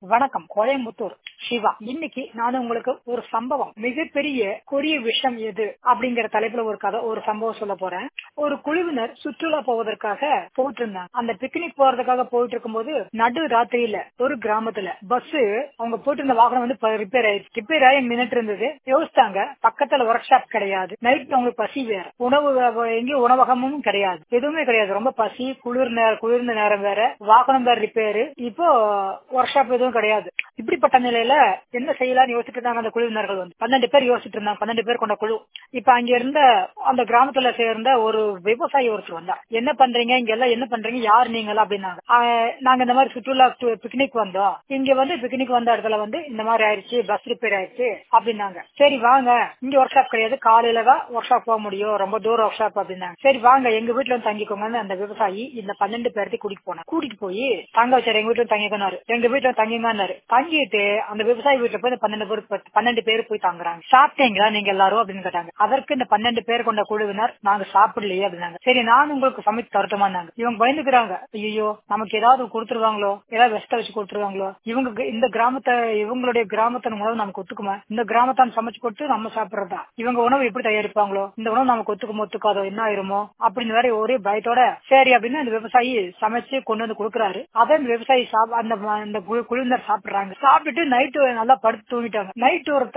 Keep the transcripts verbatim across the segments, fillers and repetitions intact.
வணக்கம், கோயம்புத்தூர் சிவா. இன்னைக்கு நான் உங்களுக்கு ஒரு சம்பவம், மிகப்பெரிய கொடிய விஷயம் எது அப்படிங்கிற தலைப்புல ஒரு கதை ஒரு சம்பவம் சொல்ல போறேன். ஒரு குழுவினர் சுற்றுலா போவதற்காக போயிட்டு இருந்தாங்க. அந்த பிக்னிக் போறதுக்காக போயிட்டு இருக்கும்போது நடு ராத்திரியில ஒரு கிராமத்துல பஸ் அவங்க போயிட்டு இருந்த வாகனம் வந்து ரிப்பேர் ஆயிடுச்சு. ரிப்பேர் ஆகி மினிட் இருந்தது. யோசித்தாங்க, பக்கத்துல ஒர்க் ஷாப் கிடையாது, நைட் அவங்களுக்கு பசி வேற, உணவு எங்கேயும் உணவகமும் கிடையாது, எதுவுமே கிடையாது. ரொம்ப பசி, குளிர் நேரம் குளிர்ந்த நேரம் வேற, வாகனம் வேற ரிப்பேரு, இப்போ ஒர்க் ஷாப் எதுவும் கிடையாது. இப்படிப்பட்ட நிலையில என்ன செய்யலாம்னு யோசிச்சுட்டு இருந்தாங்க அந்த குழுவினர்கள். வந்து பன்னெண்டு பேர் யோசிச்சுட்டு இருந்தாங்க, பன்னெண்டு பேர் கொண்ட குழு. இப்ப அங்க இருந்த அந்த கிராமத்துல சேர்ந்த ஒரு விவசாயி ஒருத்தர் வந்தா, என்ன பண்றீங்க இங்க எல்லாம், என்ன பண்றீங்க, யார் நீங்களா அப்படின்னாங்க. நாங்க இந்த மாதிரி சுற்றுலா பிக்னிக் வந்தோம், இங்க வந்து பிக்னிக் வந்த இடத்துல வந்து இந்த மாதிரி ஆயிடுச்சு, பஸ் ரிப்பேர் ஆயிடுச்சு அப்படின்னாங்க. சரி வாங்க, இங்க ஒர்க் ஷாப் கிடையாது, காலையில தான் ஒர்க் ஷாப் போக முடியும், ரொம்ப தூரம் ஒர்க் ஷாப் அப்படின்னாங்க. சரி வாங்க எங்க வீட்டுல வந்து தங்கிக்கோங்கன்னு அந்த விவசாயி இந்த பன்னெண்டு பேர்த்தையும் கூட்டிட்டு போனார். கூட்டிட்டு போய் தங்க வச்சாரு, எங்க வீட்டுல தங்கிக்கனாரு, எங்க வீட்டுல தங்கிங்கன்னாரு. தங்கிட்டு அந்த விவசாயி வீட்டுல போய் பன்னெண்டு பேர் பன்னெண்டு பேர் போய் தங்குறாங்க. சாப்பிட்டீங்களா நீங்க எல்லாரும் அப்படின்னு கேட்டாங்க. அதற்கு இந்த பன்னெண்டு பேர் கொண்ட குழுவினர், நாங்க சாப்பிடலையே அப்படின்னாங்க. சரி நான் உங்களுக்கு சமைச்சு தரட்டுமான்னாங்க. இவங்க பயந்துக்கிறாங்க, ஐயோ நமக்கு ஏதாவது கொடுத்துருவாங்களோ, ஏதாவது வெஸ்ட வச்சு கொடுத்துருவாங்களோ, இவங்க இந்த கிராமத்தை இவங்களுடைய கிராமத்தின் உணவு நமக்கு ஒத்துக்குமா, இந்த கிராமத்தான் சமைச்சு கொடுத்து நம்ம சாப்பிடறதா, இவங்க உணவு எப்படி தயாரிப்பாங்களோ, இந்த உணவு நமக்கு ஒத்துக்குமோ ஒத்துக்காதோ, என்ன ஆயிருமோ அப்படின்னு வேற ஒரே பயத்தோட சரி அப்படின்னு அந்த விவசாயி சமைச்சு கொண்டு வந்து கொடுக்குறாரு. அதை இந்த விவசாயி அந்த குழுவினர் சாப்பிடுறாங்க. சாப்பிட்டுட்டு நைட்டு நல்லா படுத்து தூங்கிட்டாங்க. நைட் ஒருத்த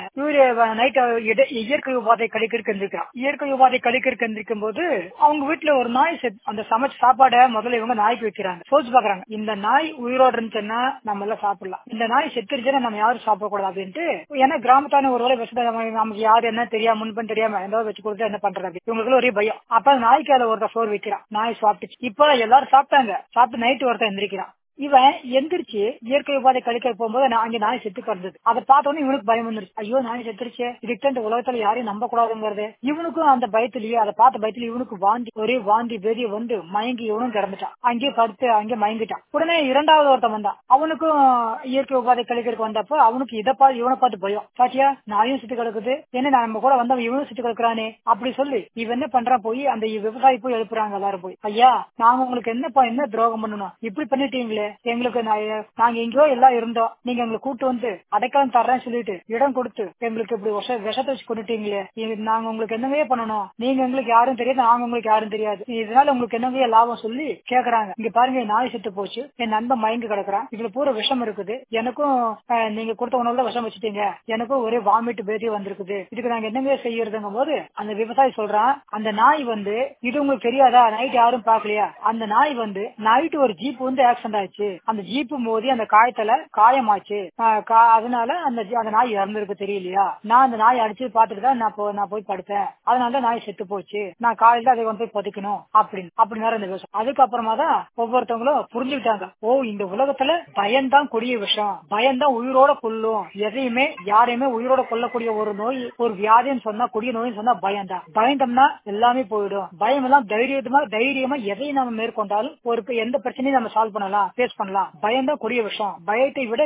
நைட் இயற்கை உபாதை கழிக்கிறதுக்கு எந்திரிக்கிறான். இயற்கை உபாதை கழிக்கிறதுக்கு எந்திரிக்கும் போது அவங்க வீட்டுல ஒரு நாய் அந்த சமைச்ச சாப்பாடை முதல்ல இவங்க நாய்க்கு வைக்கிறாங்க. சோச்சு பாக்குறாங்க, இந்த நாய் உயிரோடு இருந்துச்சுன்னா நம்ம எல்லாம் சாப்பிடலாம், இந்த நாய் செத்துருச்சுன்னா நம்ம யாரும் சாப்பிடக்கூடாது அப்படின்ட்டு. ஏன்னா கிராமத்தான ஒரு வேலை வச்சு நமக்கு யாரு என்ன தெரியாம முன்பன் தெரியாம ஏதாவது வச்சு கொடுத்தா என்ன பண்றது, இவங்களுக்கு ஒரே பயம். அப்ப நாய்க்கு அதை ஒருத்தர் சோறு வைக்கிறான். நாய் சாப்பிட்டுச்சு. இப்ப எல்லாரும் சாப்பிட்டாங்க. சாப்பிட்டு நைட்டு ஒருத்தர் எந்திரிக்கிறான். இவன் எந்திரிச்சு இயற்கை உபாதை கழிக்க போகும்போது அங்க நாய் செத்து கிடந்தது. அதை பார்த்தோன்னே இவனுக்கு பயம் வந்துருச்சு. ஐயோ நாய் செத்துருச்சு, இதுக்கு இந்த உலகத்துல யாரையும் நம்ப கூடாதுங்கிறது. இவனுக்கும் அந்த பயத்திலேயே அதை பார்த்த பயத்திலேயே இவனுக்கு வாந்தி, ஒரே வாந்தி வெறிய வந்து மயங்கி இவனும் கிடந்துட்டான். அங்கேயே படுத்து அங்கே மயங்கிட்டான். உடனே இரண்டாவது ஒருத்தன் வந்தான். அவனுக்கும் இயற்கை உபாதை கழிக்கிறதுக்கு வந்தப்ப அவனுக்கு இதை பார்த்து இவனை பார்த்து பயம். பாத்தியா நாயும் செத்து கிடக்குது, என்ன நம்ம கூட வந்தவன் இவனும் செத்து கிடக்குறானே அப்படி சொல்லி இவன் என்ன பண்றான், போய் அந்த விவசாயி போய் எழுப்புறாங்க. எல்லாரும் போய், ஐயா நாங்க உங்களுக்கு என்னப்பா என்ன துரோகம் பண்ணணும், இப்படி பண்ணிட்டீங்களே, எங்களுக்கு நாங்க எங்கேயோ எல்லாம் இருந்தோம், நீங்க எங்களுக்கு கூட்டு வந்து அடைக்கலம் தர்றேன்னு சொல்லிட்டு இடம் கொடுத்து எங்களுக்கு இப்படி விஷத்தை வச்சு கொண்டுட்டீங்களே, நாங்க உங்களுக்கு என்னவே பண்ணணும், நீங்க எங்களுக்கு யாரும் தெரியாது, நாங்க உங்களுக்கு யாரும் தெரியாது, இதனால உங்களுக்கு என்னவே லாபம் சொல்லி கேக்குறாங்க. இங்க பாருங்க நாய் செத்து போச்சு, என் நண்பன் மயங்கி கிடக்குறான், இதுல பூரா விஷம் இருக்குது, எனக்கும் நீங்க கொடுத்த உணவுல விஷம் வச்சுட்டீங்க, எனக்கும் ஒரே வாமிட்டு பேதி வந்திருக்குது, இதுக்கு நாங்க என்னவே செய்யறதுங்கும் போது அந்த விவசாயி சொல்றான், அந்த நாய் வந்து இது உங்களுக்கு தெரியாதா, நைட் யாரும் பாக்கலையா, அந்த நாய் வந்து நைட் ஒரு ஜீப் வந்து ஆக்சிடென்ட் ஆயிடுச்சு, அந்த ஜீப்பு மோதி அந்த காயத்துல காயமாச்சு, அதனால அந்த அந்த நாய் இறந்திருக்கு தெரியலையா, நான் அந்த நாய் அடிச்சு பாத்துட்டு தான் நான் நான் போய் படுத்தேன், அதனால நாய் செத்து போச்சு, நான் காலையில அதை கொண்டு போய் பதிக்கணும் அப்படின்னு அப்படின்னு அந்த விஷயம். அதுக்கப்புறமா தான் ஒவ்வொருத்தவங்களும் புரிஞ்சுக்கிட்டாங்க, ஓ இந்த உலகத்துல பயம்தான் கொடிய விஷயம், பயம்தான் உயிரோட கொல்லும், எதையுமே யாரையுமே உயிரோட கொல்லக்கூடிய ஒரு நோய் ஒரு வியாதின்னு சொன்னா, கொடிய நோய்னு சொன்னா பயம்தான். பயந்தோம்னா எல்லாமே போயிடும். பயம் எல்லாம் தைரியமா தைரியமா எதையும் நம்ம மேற்கொண்டாலும் ஒரு எந்த பிரச்சனையும் நம்ம சால்வ் பண்ணலாம், பேஸ் பண்ணலாம். பயம்தான் கொடிய விஷயம், பயத்தை விட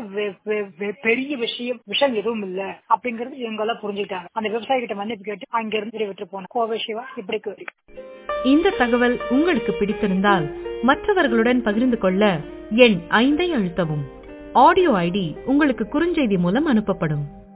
பெரிய விஷயம் விஷயம் எதுவும் இல்ல அப்படிங்கறது எங்கெல்லாம் புரிஞ்சுக்கிட்டாங்க. அந்த விவசாயி கிட்ட மன்னிப்பு கேட்டு அங்க இருந்து விட்டு போன கோவை சிவா. இப்படி கேள்வி. இந்த தகவல் உங்களுக்கு பிடித்திருந்தால் மற்றவர்களுடன் பகிர்ந்து கொள்ள எண் ஐந்தை அழுத்தவும். ஆடியோ ஐடி உங்களுக்கு குறுஞ்செய்தி மூலம் அனுப்பப்படும்.